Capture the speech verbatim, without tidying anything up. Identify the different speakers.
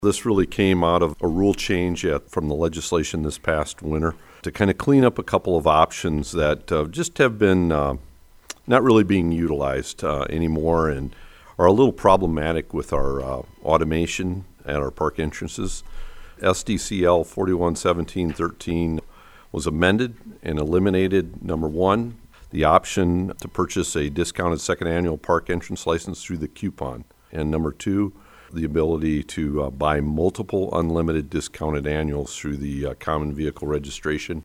Speaker 1: This really came out of a rule change at, from the legislation this past winter to kind of clean up a couple of options that uh, just have been uh, not really being utilized uh, anymore and are a little problematic with our uh, automation at our park entrances. S D C L forty-one seventeen thirteen was amended and eliminated, number one, the option to purchase a discounted second annual park entrance license through the coupon, and number two, the ability to uh, buy multiple unlimited discounted annuals through the uh, common vehicle registration